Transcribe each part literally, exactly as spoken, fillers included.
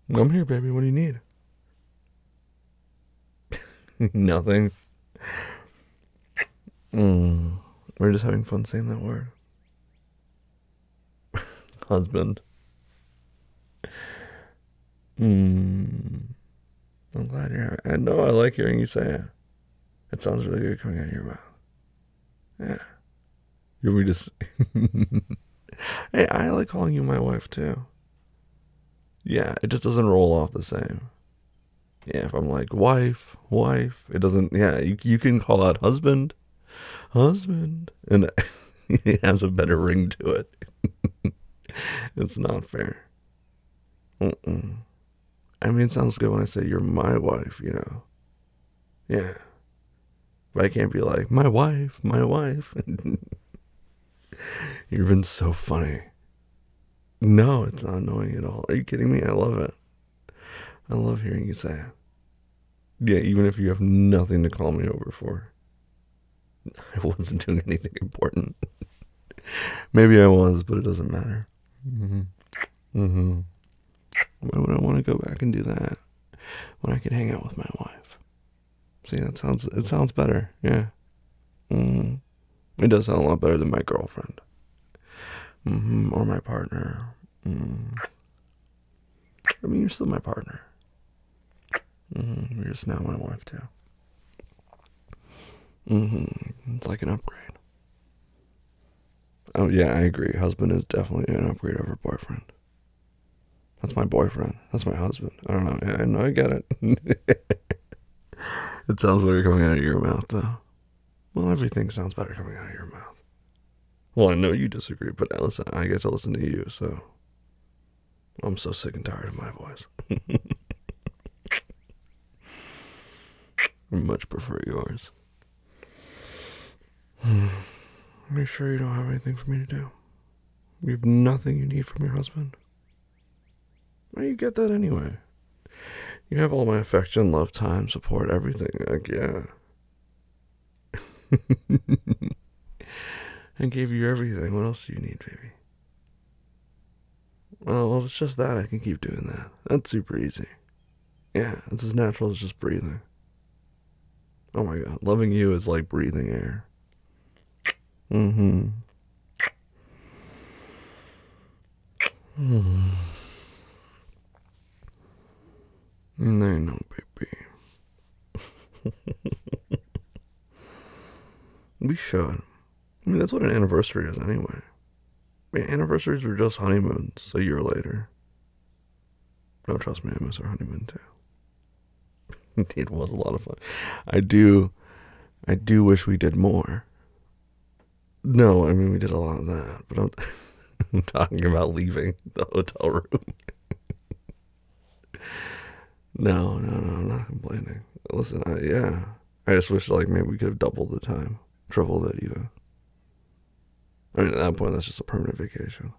I'm here, baby. What do you need? Nothing. Mm. We're just having fun saying that word. Husband. Mm. I'm glad you're. I know. I like hearing you say it. It sounds really good coming out of your mouth. Yeah. You want me to? s- Hey, I like calling you my wife too. Yeah, it just doesn't roll off the same. Yeah, if I'm like wife, wife, it doesn't. Yeah, you you can call out husband, husband, and it has a better ring to it. It's not fair. Mm-mm. I mean, it sounds good when I say you're my wife, you know. Yeah, but I can't be like my wife, my wife. You've been so funny. No, it's not annoying at all. Are you kidding me? I love it. I love hearing you say it. Yeah, even if you have nothing to call me over for. I wasn't doing anything important. Maybe I was, but it doesn't matter. Mm-hmm. Mm-hmm. Why would I want to go back and do that when I could hang out with my wife? See, that sounds it sounds better. Yeah. Mm-hmm. It does sound a lot better than my girlfriend. Mm-hmm. Or my partner. Mm. I mean, you're still my partner. Mm-hmm. You're just now my wife too. Mm-hmm. It's like an upgrade. Oh yeah, I agree. Husband is definitely an upgrade over boyfriend. That's my boyfriend. That's my husband. I don't know. Yeah, I know. I get it. It sounds better coming out of your mouth, though. Well, everything sounds better coming out of your mouth. Well, I know you disagree, but listen, I get to listen to you, so I'm so sick and tired of my voice. I much prefer yours. Are you sure you don't have anything for me to do? You have nothing you need from your husband? Well, you get that anyway. You have all my affection, love, time, support, everything. Like, yeah. I gave you everything. What else do you need, baby? Well, if it's just that, I can keep doing that. That's super easy. Yeah, it's as natural as just breathing. Oh my god, loving you is like breathing air. Mm-hmm. Mm. No, no, baby. We should. I mean, that's what an anniversary is anyway. I mean, anniversaries are just honeymoons a year later. No, trust me, I miss our honeymoon too. It was a lot of fun. I do, I do wish we did more. No, I mean we did a lot of that, but I'm, I'm talking about leaving the hotel room. No, no, no, I'm not complaining. Listen, I, yeah, I just wish like maybe we could have doubled the time, tripled it even. I mean, at that point, that's just a permanent vacation.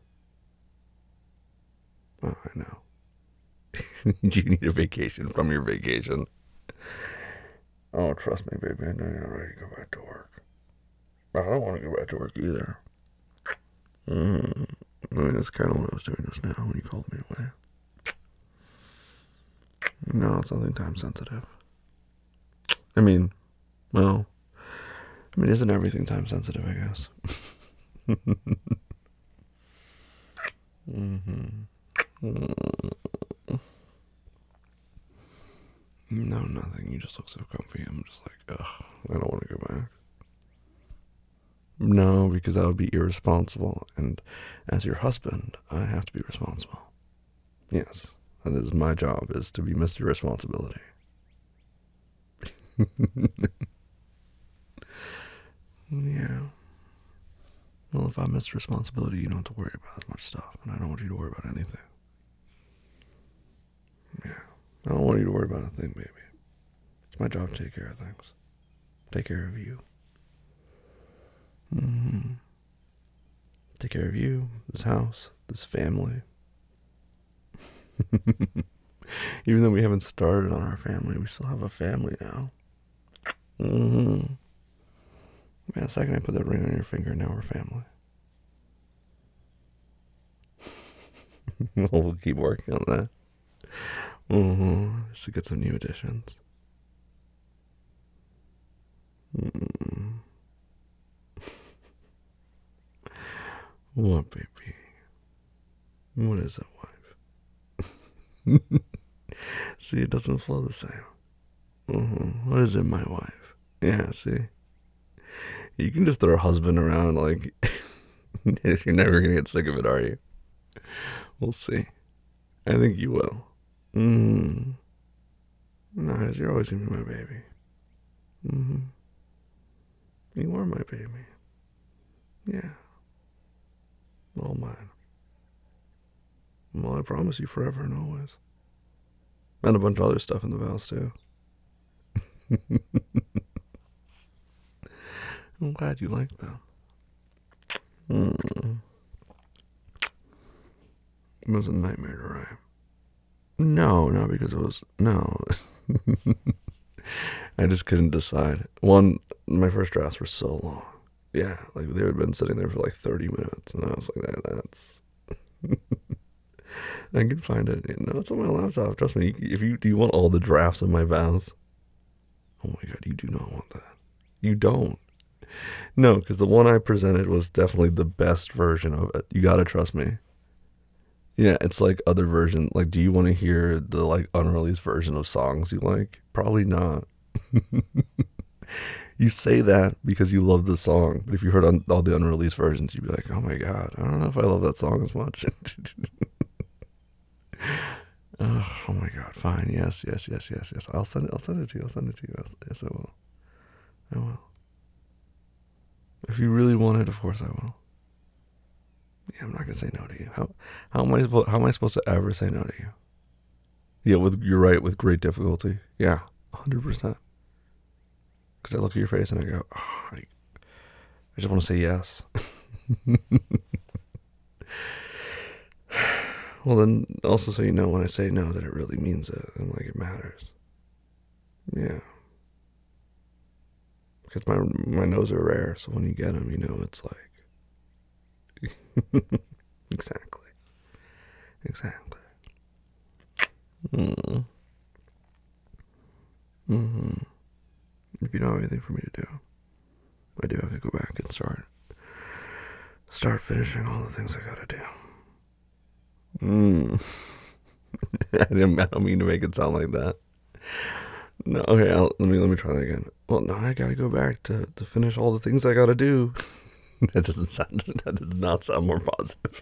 Oh, I know. Do you need a vacation from your vacation? Oh, trust me, baby. I know you're ready to go back to work. I don't want to go back to work either. Mm. I mean, that's kind of what I was doing just now when you called me away. No, it's nothing time sensitive. I mean, well, I mean, isn't everything time sensitive, I guess? Mm-hmm. Mm. No, nothing. You just look so comfy. I'm just like, ugh, I don't want to go back. No, because that would be irresponsible. And as your husband, I have to be responsible. Yes, that is my job, is to be Mister Responsibility. Yeah. Well, if I'm Mister Responsibility, you don't have to worry about as much stuff. And I don't want you to worry about anything. Yeah. I don't want you to worry about a thing, baby. It's my job to take care of things. Take care of you. Mm-hmm. Take care of you, this house, this family. Even though we haven't started on our family, we still have a family now. Mm-hmm. Man, the second I put that ring on your finger, now we're family. We'll keep working on that. Mm-hmm. Just to get some new additions. Mm. What, baby? What is it, wife? See, it doesn't flow the same. Mm-hmm. What is it, my wife? Yeah, see? You can just throw husband around like you're never gonna get sick of it, are you? We'll see. I think you will. Mm. No, you're always gonna be my baby. Mm-hmm. You are my baby. Yeah. All mine. Well, I promise you forever and always. And a bunch of other stuff in the vows, too. I'm glad you like them. Mm. It was a nightmare to write. No, not because it was. No. I just couldn't decide. One, my first drafts were so long. Yeah, like they had been sitting there for like thirty minutes, and I was like, that, that's. I can find it. You know, it's on my laptop. Trust me. If you do, you want all the drafts of my vows. Oh my god, you do not want that. You don't. No, because the one I presented was definitely the best version of it. You gotta trust me. Yeah, it's like other version. Like, do you want to hear the like unreleased version of songs you like? Probably not. You say that because you love the song, but if you heard on all the unreleased versions, you'd be like, "Oh my god, I don't know if I love that song as much." Oh, oh my god, fine, yes, yes, yes, yes, yes. I'll send it. I'll send it to you. I'll send it to you. Yes, I will. I will. If you really want it, of course I will. Yeah, I'm not gonna say no to you. How how am I how am I supposed to ever say no to you? Yeah, with you're right, with great difficulty. Yeah, hundred percent. Because I look at your face and I go, oh, I, I just want to say yes. Well, then also so you know when I say no that it really means it and like it matters. Yeah. Because my my no's are rare, so when you get them, you know it's like exactly, exactly. Mm. Mm-hmm. If you don't have anything for me to do, I do have to go back and start start finishing all the things I gotta do. Mm. I didn't. I don't mean to make it sound like that. No. Okay. I'll, let me let me try that again. Well, now I gotta go back to to finish all the things I gotta do. That doesn't sound. That does not sound more positive.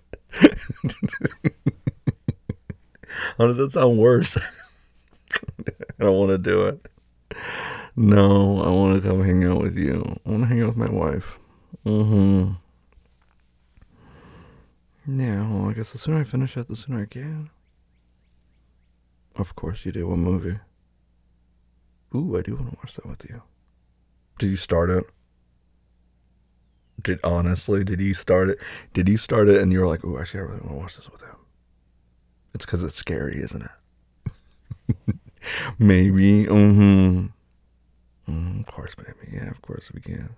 How does that sound worse? I don't want to do it. No, I want to come hang out with you. I want to hang out with my wife. Mm-hmm. Yeah, well, I guess the sooner I finish it, the sooner I can. Of course you do. What movie? Ooh, I do want to watch that with you. Did you start it? Did honestly? Did you start it? Did you start it and you were like, ooh, actually, I really want to watch this with him? It's because it's scary, isn't it? Maybe. Mm-hmm. Mm, of course, baby. Yeah, of course we can.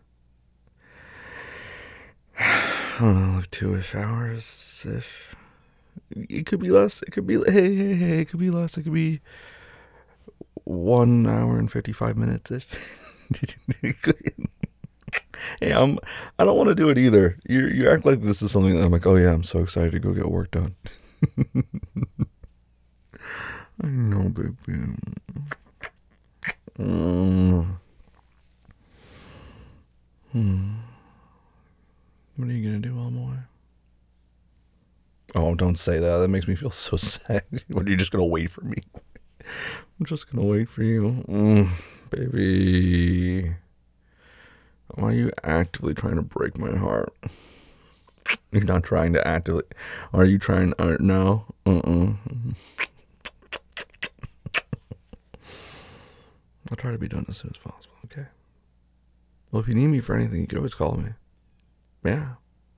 I don't know, like two-ish hours-ish. It could be less. It could be, hey, hey, hey, it could be less. It could be one hour and fifty-five minutes-ish. Hey, I'm, I don't want to do it either. You you act like this is something that I'm like, oh yeah, I'm so excited to go get work done. I know, baby. Mm. Hmm. What are you gonna do while I'm away? Oh, don't say that. That makes me feel so sad. What, are you just gonna wait for me? I'm just gonna wait for you, mm, baby. Why are you actively trying to break my heart? You're not trying to actively. Are you trying? Uh, no. Uh-uh. I'll try to be done as soon as possible. Okay. Well, if you need me for anything, you can always call me. Yeah.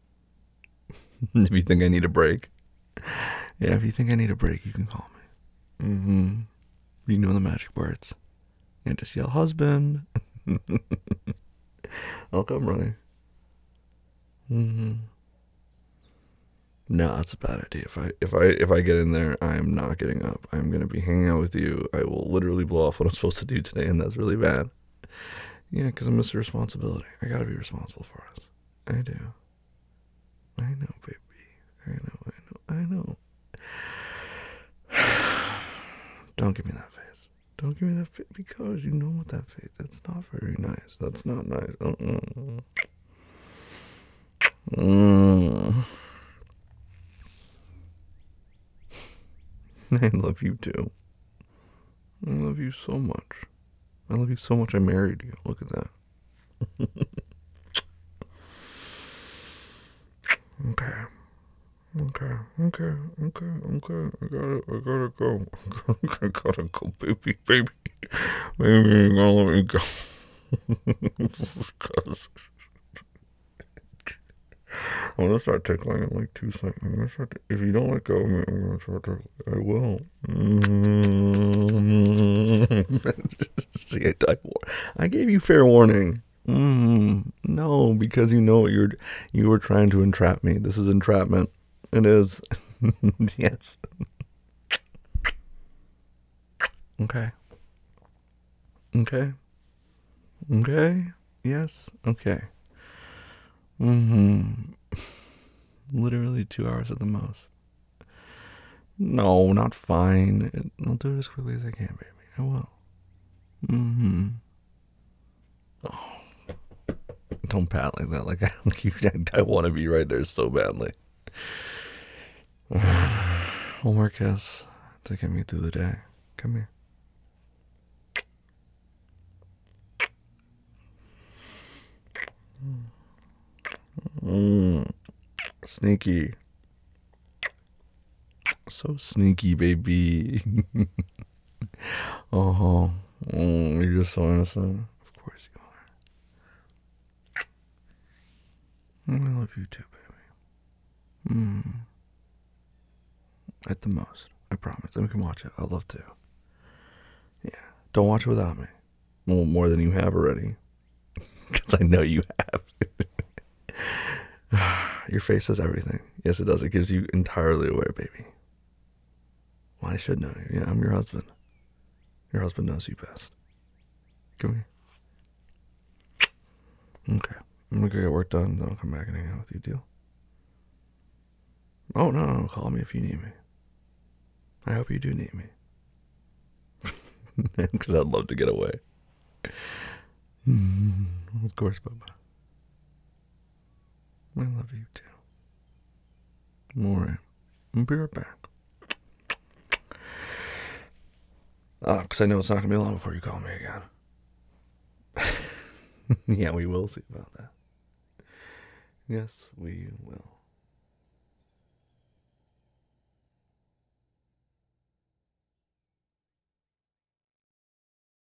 If you think I need a break. Yeah, if you think I need a break, you can call me. Mm-hmm. You know the magic words. And just yell, husband. I'll come running. Mm-hmm. No, that's a bad idea. If I if I if I get in there, I am not getting up. I'm gonna be hanging out with you. I will literally blow off what I'm supposed to do today, and that's really bad. Yeah, because I'm Mister Responsibility. I gotta be responsible for us. I do. I know, baby. I know. I know. I know. Don't give me that face. Don't give me that face because you know what that face. That's not very nice. That's not nice. Uh-uh. Mm. I love you too. I love you so much. I love you so much I married you. Look at that. Okay. Okay. Okay. Okay. Okay. I gotta I gotta go. I gotta go, baby, baby. Baby, you gotta let me go. I'm gonna start tickling in like two seconds. I'm gonna start. If you don't let go of me, I'm gonna start tickling. I will. See, I, I, I gave you fair warning. Mm, no, because you know you're you were trying to entrap me. This is entrapment. It is. Yes. Okay. Okay. Okay. Yes. Okay. Mm-hmm. Literally two hours at the most. No, not fine. I'll do it as quickly as I can, baby. I will. Mm-hmm. Oh, don't pat like that. Like I, like you, I, I want to be right there so badly. One more kiss to get me through the day. Come here. Mm. Sneaky. So sneaky, baby. Oh, mm, you're just so innocent. Of course you are. I love you too, baby. Mm. At the most. I promise. And we can watch it. I'd love to. Yeah. Don't watch it without me. Well, more than you have already. Because I know you have. Your face says everything. Yes, it does. It gives you entirely away, baby. Well, I should know you. Yeah, I'm your husband. Your husband knows you best. Come here. Okay. I'm going to go get work done, then I'll come back and hang out with you, deal? Oh, no, no, no. Call me if you need me. I hope you do need me. Because I'd love to get away. Mm-hmm. Of course, Bubba. I love you too. Alright. I'll be right back. Uh, because I know it's not going to be long before you call me again. Yeah, we will see about that. Yes, we will.